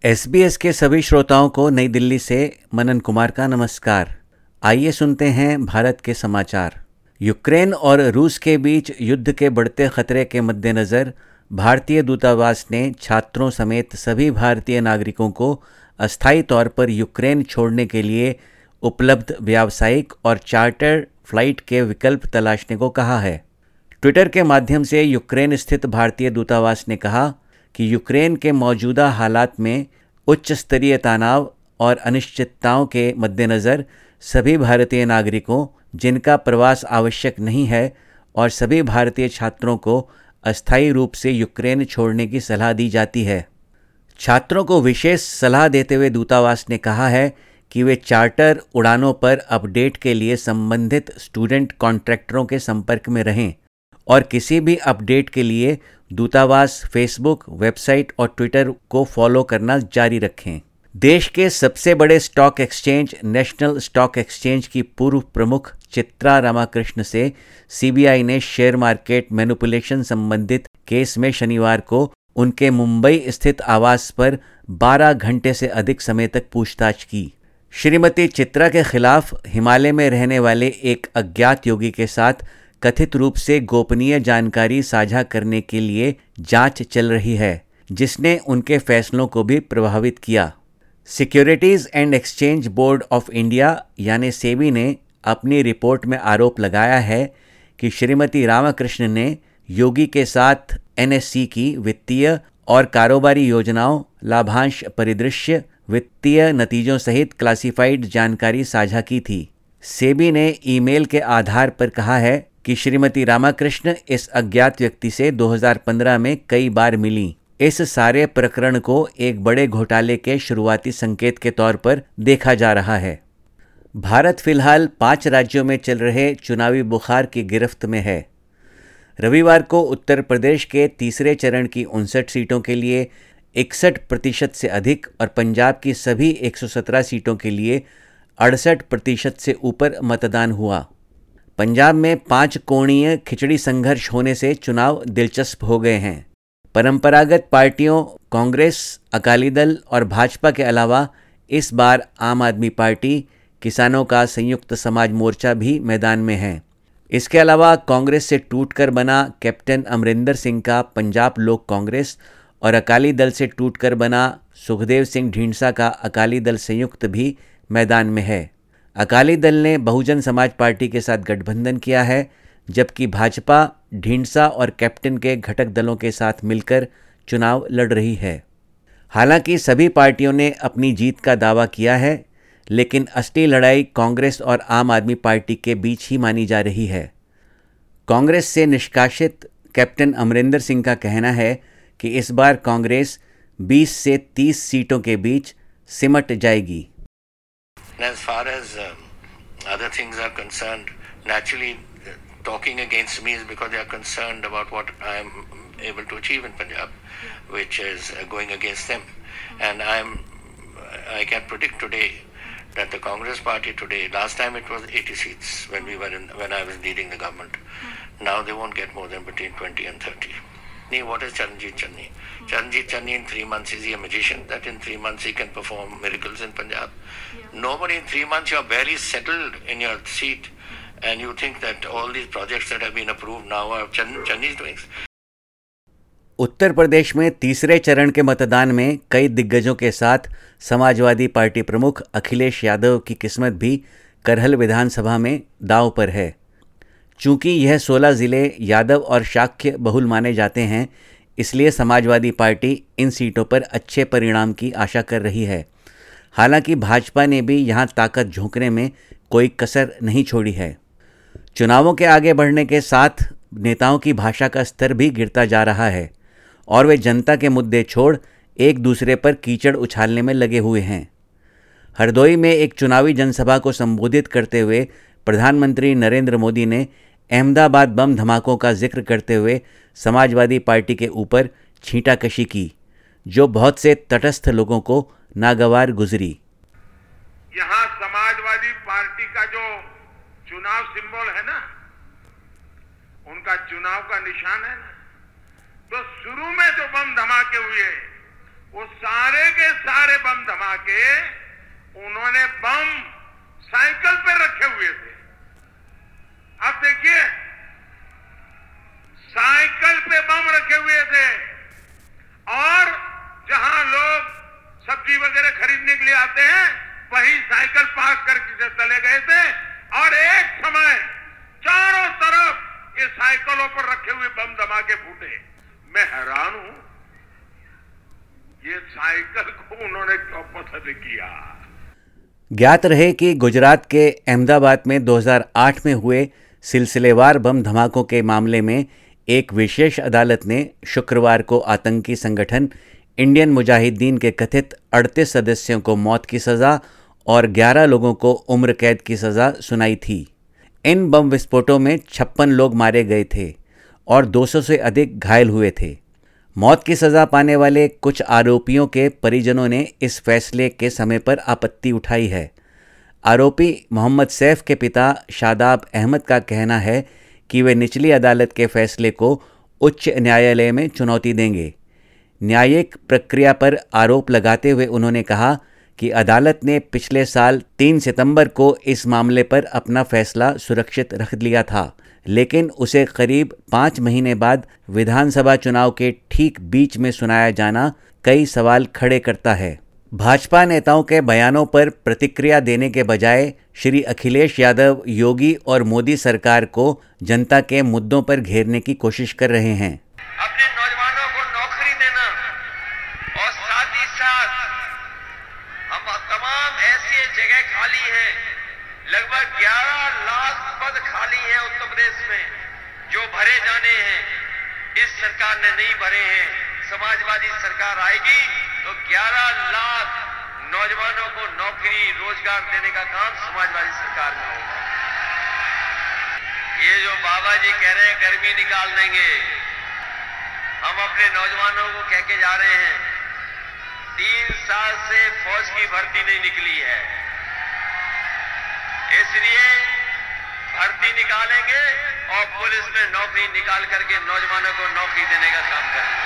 SBS के सभी श्रोताओं को नई दिल्ली से मनन कुमार का नमस्कार। आइए सुनते हैं भारत के समाचार। यूक्रेन और रूस के बीच युद्ध के बढ़ते खतरे के मद्देनज़र भारतीय दूतावास ने छात्रों समेत सभी भारतीय नागरिकों को अस्थायी तौर पर यूक्रेन छोड़ने के लिए उपलब्ध व्यावसायिक और चार्टर फ्लाइट के विकल्प तलाशने को कहा है। ट्विटर के माध्यम से यूक्रेन स्थित भारतीय दूतावास ने कहा कि यूक्रेन के मौजूदा हालात में उच्च स्तरीय तनाव और अनिश्चितताओं के मद्देनज़र सभी भारतीय नागरिकों जिनका प्रवास आवश्यक नहीं है और सभी भारतीय छात्रों को अस्थायी रूप से यूक्रेन छोड़ने की सलाह दी जाती है। छात्रों को विशेष सलाह देते हुए दूतावास ने कहा है कि वे चार्टर उड़ानों पर अपडेट के लिए संबंधित स्टूडेंट कॉन्ट्रैक्टरों के संपर्क में रहें और किसी भी अपडेट के लिए दूतावास फेसबुक, वेबसाइट और ट्विटर को फॉलो करना जारी रखें। देश के सबसे बड़े stock exchange national stock exchange की पूर्व प्रमुख चित्रा रामाकृष्ण से सीबीआई ने शेयर मार्केट मैनिपुलेशन संबंधित केस में शनिवार को उनके मुंबई स्थित आवास पर 12 घंटे से अधिक समय तक पूछताछ की। श्रीमती चित्रा के खिलाफ हिमालय में रहने वाले एक अज्ञात योगी के साथ कथित रूप से गोपनीय जानकारी साझा करने के लिए जांच चल रही है, जिसने उनके फैसलों को भी प्रभावित किया। Securities and exchange board of India यानी सेबी ने अपनी रिपोर्ट में आरोप लगाया है कि श्रीमती रामाकृष्ण ने योगी के साथ एनएससी की वित्तीय और कारोबारी योजनाओं, लाभांश परिदृश्य, वित्तीय नतीजों सहित क्लासिफाइड जानकारी साझा की थी। सेबी ने ईमेल के आधार पर कहा है कि श्रीमती रामाकृष्ण इस अज्ञात व्यक्ति से 2015 में कई बार मिली। इस सारे प्रकरण को एक बड़े घोटाले के शुरुआती संकेत के तौर पर देखा जा रहा है। भारत फिलहाल 5 राज्यों में चल रहे चुनावी बुखार की गिरफ्त में है। रविवार को उत्तर प्रदेश के तीसरे चरण की 59 सीटों के लिए 61% से अधिक और पंजाब की सभी 117 सीटों के लिए 68% से ऊपर मतदान हुआ। पंजाब में 5 कोणीय खिचड़ी संघर्ष होने से चुनाव दिलचस्प हो गए हैं। परंपरागत पार्टियों कांग्रेस, अकाली दल और भाजपा के अलावा इस बार आम आदमी पार्टी, किसानों का संयुक्त समाज मोर्चा भी मैदान में है। इसके अलावा कांग्रेस से टूटकर बना कैप्टन अमरिंदर सिंह का पंजाब लोक कांग्रेस और अकाली दल से टूटकर बना सुखदेव सिंह ढींढसा का अकाली दल संयुक्त भी मैदान में है। अकाली दल ने बहुजन समाज पार्टी के साथ गठबंधन किया है, जबकि भाजपा ढींढसा और कैप्टन के घटक दलों के साथ मिलकर चुनाव लड़ रही है। हालांकि सभी पार्टियों ने अपनी जीत का दावा किया है, लेकिन असली लड़ाई कांग्रेस और आम आदमी पार्टी के बीच ही मानी जा रही है। कांग्रेस से निष्कासित कैप्टन अमरिंदर सिंह का कहना है कि इस बार कांग्रेस 20 से 30 सीटों के बीच सिमट जाएगी। As far as other things are concerned, naturally talking against me is because they are concerned about what I am able to achieve in Punjab, which is going against them. And I can predict today that the Congress party today, last time it was 80 seats when I was leading the government. Now they won't get more than between 20 and 30. What is Charanjit Channi? Charanjit Channi in 3 months, is he a magician that in 3 months he can perform miracles in Punjab? Yeah. Nobody in 3 months, you're barely settled in your seat and you think that all these projects that have been approved now are Channi's doing. Uttar Pradesh में तीसरे चरण के मतदान में कई दिग्गजों के साथ समाजवादी पार्टी प्रमुख अखिलेश यादव की किस्मत भी करहल विधानसभा में दांव पर है। चूंकि यह 16 ज़िले यादव और शाक्य बहुल माने जाते हैं, इसलिए समाजवादी पार्टी इन सीटों पर अच्छे परिणाम की आशा कर रही है। हालांकि भाजपा ने भी यहां ताकत झोंकने में कोई कसर नहीं छोड़ी है। चुनावों के आगे बढ़ने के साथ नेताओं की भाषा का स्तर भी गिरता जा रहा है और वे जनता के मुद्दे छोड़ एक दूसरे पर कीचड़ उछालने में लगे हुए हैं। हरदोई में एक चुनावी जनसभा को संबोधित करते हुए प्रधानमंत्री नरेंद्र मोदी ने अहमदाबाद बम धमाकों का जिक्र करते हुए समाजवादी पार्टी के ऊपर छींटाकशी की, जो बहुत से तटस्थ लोगों को नागवार गुजरी। यहाँ समाजवादी पार्टी का जो चुनाव सिंबल है ना, उनका चुनाव का निशान है ना, तो शुरू में जो बम धमाके हुए वो सारे के सारे बम धमाके उन्होंने बम साइकिल पे रखे हुए थे। अब देखिए, साइकिल पे बम रखे हुए थे और जहां लोग सब्जी वगैरह खरीदने के लिए आते हैं वहीं साइकिल पार्क करके चले गए थे और एक समय चारों तरफ ये साइकिलों पर रखे हुए बम धमाके फूटे। मैं हैरान हूं, ये साइकिल को उन्होंने क्यों पसंद किया। ज्ञात रहे कि गुजरात के अहमदाबाद में 2008 में हुए सिलसिलेवार बम धमाकों के मामले में एक विशेष अदालत ने शुक्रवार को आतंकी संगठन इंडियन मुजाहिदीन के कथित 38 सदस्यों को मौत की सज़ा और 11 लोगों को उम्र कैद की सज़ा सुनाई थी। इन बम विस्फोटों में 56 लोग मारे गए थे और 200 से अधिक घायल हुए थे। मौत की सज़ा पाने वाले कुछ आरोपियों के परिजनों ने इस फैसले के समय पर आपत्ति उठाई है। आरोपी मोहम्मद सैफ के पिता शादाब अहमद का कहना है कि वे निचली अदालत के फैसले को उच्च न्यायालय में चुनौती देंगे। न्यायिक प्रक्रिया पर आरोप लगाते हुए उन्होंने कहा कि अदालत ने पिछले साल 3 सितंबर को इस मामले पर अपना फैसला सुरक्षित रख लिया था, लेकिन उसे करीब 5 महीने बाद विधानसभा चुनाव के ठीक बीच में सुनाया जाना कई सवाल खड़े करता है। भाजपा नेताओं के बयानों पर प्रतिक्रिया देने के बजाय श्री अखिलेश यादव योगी और मोदी सरकार को जनता के मुद्दों पर घेरने की कोशिश कर रहे हैं। अपने नौजवानों को नौकरी देना और साथ ही साथ हम तमाम ऐसी जगह खाली हैं, लगभग 11 लाख पद खाली हैं उत्तर प्रदेश में जो भरे जाने हैं। इस सरकार ने नहीं भरे हैं। समाजवादी सरकार आएगी तो 11 लाख नौजवानों को नौकरी रोजगार देने का काम समाजवादी सरकार में होगा। ये जो बाबा जी कह रहे हैं गर्मी निकाल देंगे, हम अपने नौजवानों को कह के जा रहे हैं 3 साल से फौज की भर्ती नहीं निकली है, इसलिए भर्ती निकालेंगे और पुलिस में नौकरी निकाल करके नौजवानों को नौकरी देने का काम करेंगे।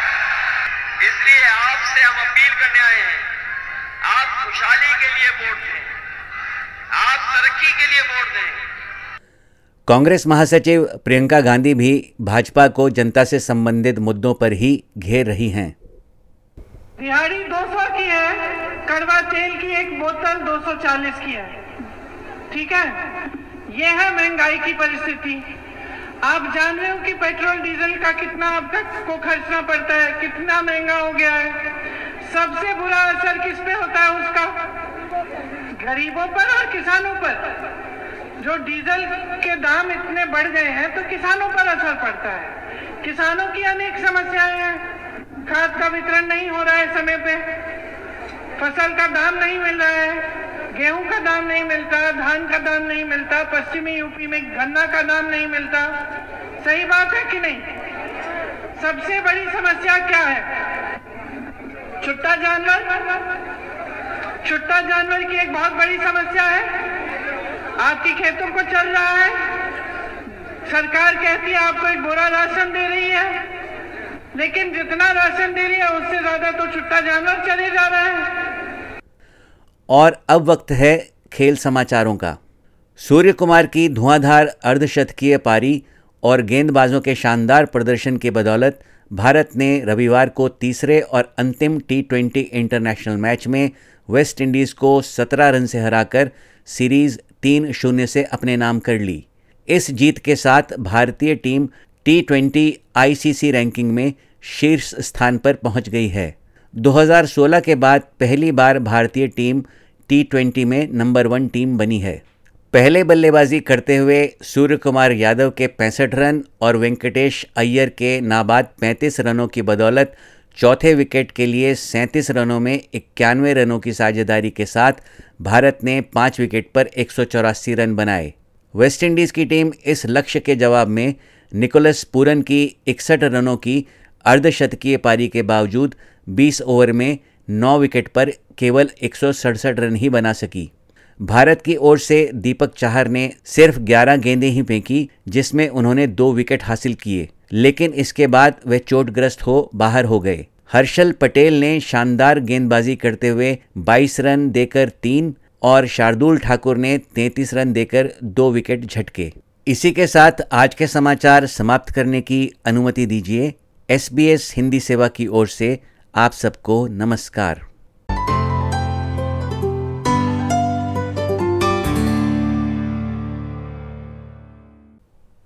इसलिए आपसे हम अपील करने आए हैं, आप खुशहाली के लिए वोट दें, आप तरक्की के लिए वोट दें। कांग्रेस महासचिव प्रियंका गांधी भी भाजपा को जनता से संबंधित मुद्दों पर ही घेर रही हैं। दिहाड़ी 200 की है, कड़वा तेल की एक बोतल 240 की है। ठीक है, ये है महंगाई की परिस्थिति। आप जान रहे हो कि पेट्रोल डीजल का कितना अब तक को खर्चना पड़ता है, कितना महंगा हो गया है। सबसे बुरा असर किस पे होता है उसका? गरीबों पर और किसानों पर। जो डीजल के दाम इतने बढ़ गए हैं तो किसानों पर असर पड़ता है। किसानों की अनेक समस्याएं हैं। खाद का वितरण नहीं हो रहा है समय पे, फसल का दाम नहीं मिल रहा है, गेहूं का दाम नहीं मिलता, धान का दाम नहीं मिलता, पश्चिमी यूपी में गन्ना का दाम नहीं मिलता। सही बात है कि नहीं? सबसे बड़ी समस्या क्या है? छुट्टा जानवर। छुट्टा जानवर की एक बहुत बड़ी समस्या है। आपकी खेतों को चल रहा है, सरकार कहती है आपको एक बोरा राशन दे रही है, लेकिन जितना राशन दे रही है उससे ज्यादा तो छुट्टा जानवर चले जा रहे हैं। और अब वक्त है खेल समाचारों का। सूर्य कुमार की धुआंधार अर्धशतकीय पारी और गेंदबाजों के शानदार प्रदर्शन की बदौलत भारत ने रविवार को तीसरे और अंतिम T20 इंटरनेशनल मैच में वेस्ट इंडीज़ को 17 रन से हराकर सीरीज़ 3-0 से अपने नाम कर ली। इस जीत के साथ भारतीय टीम T20 ICC रैंकिंग में शीर्ष स्थान पर पहुंच गई है। 2016 के बाद पहली बार भारतीय टीम T20 में नंबर 1 टीम बनी है। पहले बल्लेबाजी करते हुए सूर्य कुमार यादव के 65 रन और वेंकटेश अय्यर के नाबाद 35 रनों की बदौलत चौथे विकेट के लिए 37 रनों में 91 रनों की साझेदारी के साथ भारत ने 5 विकेट पर 184 रन बनाए। वेस्टइंडीज़ की टीम इस लक्ष्य के जवाब में निकोलस पूरन की 61 रनों की अर्धशतकीय पारी के बावजूद 20 ओवर में 9 विकेट पर केवल 167 रन ही बना सकी। भारत की ओर से दीपक चाहर ने सिर्फ 11 गेंदें ही फेंकी, जिसमें उन्होंने 2 विकेट हासिल किए, लेकिन इसके बाद वे चोटग्रस्त हो बाहर हो गए। हर्षल पटेल ने शानदार गेंदबाजी करते हुए 22 रन देकर 3 और शार्दुल ठाकुर ने 33 रन देकर 2 विकेट झटके। इसी के साथ आज के समाचार समाप्त करने की अनुमति दीजिए। SBS हिंदी सेवा की ओर से आप सबको नमस्कार।